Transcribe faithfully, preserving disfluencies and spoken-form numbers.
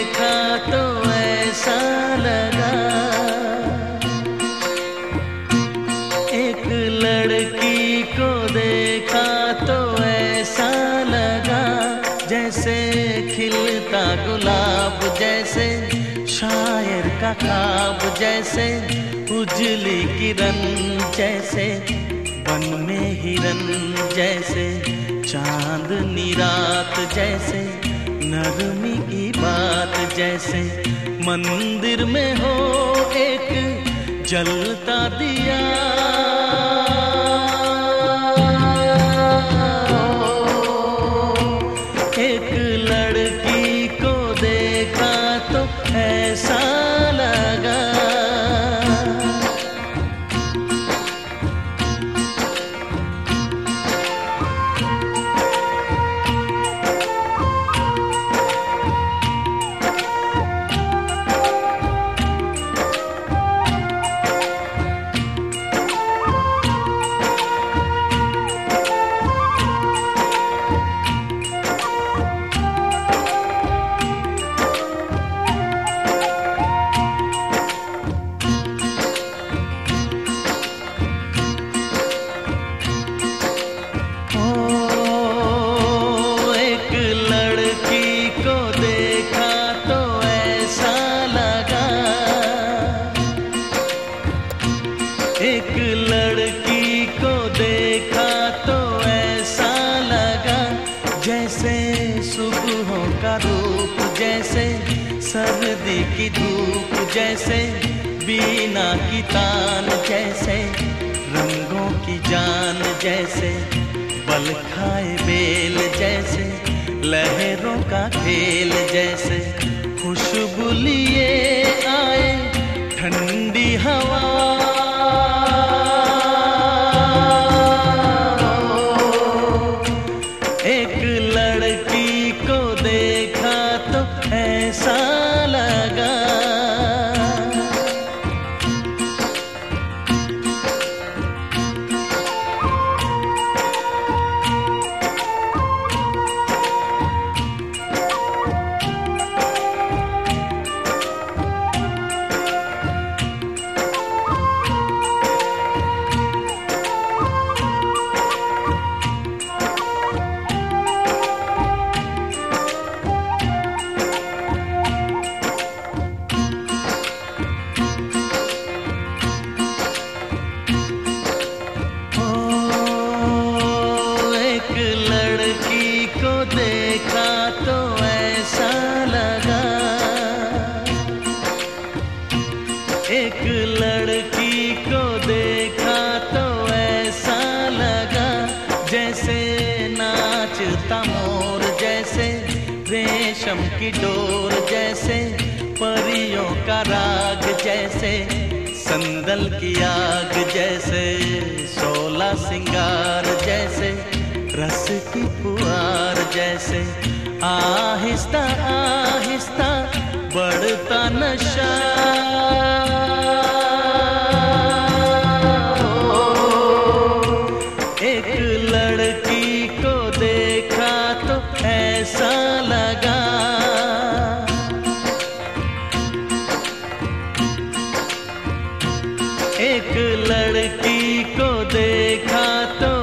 देखा तो ऐसा लगा, एक लड़की को देखा तो ऐसा लगा, जैसे खिलता गुलाब, जैसे शायर का ख्वाब, जैसे उजली किरण, जैसे बन में हिरन, जैसे चांदनी रात, जैसे नरमी की बात, जैसे मंदिर में हो एक जलता दिया। एक लड़की को देखा तो ऐसा लगा। एक लड़की को देखा तो ऐसा लगा, जैसे सुबहों का रूप, जैसे सर्दी की धूप, जैसे बीना की तान, जैसे रंगों की जान, जैसे बल खाए बेल, जैसे लहरों का खेल, जैसे खुशबू लिए आए ठंडी हवा। एक लड़की को देखा तो ऐसा लगा। लड़की को देखा तो ऐसा लगा, एक लड़की को देखा तो ऐसा लगा, जैसे नाचता मोर, जैसे रेशम की डोर, जैसे परियों का राग, जैसे संदल की आग, जैसे सोलह सिंगार, जैसे रस की फुहार, जैसे आहिस्ता आहिस्ता बढ़ता नशा। एक लड़की को देखा तो ऐसा लगा। एक लड़की को देखा तो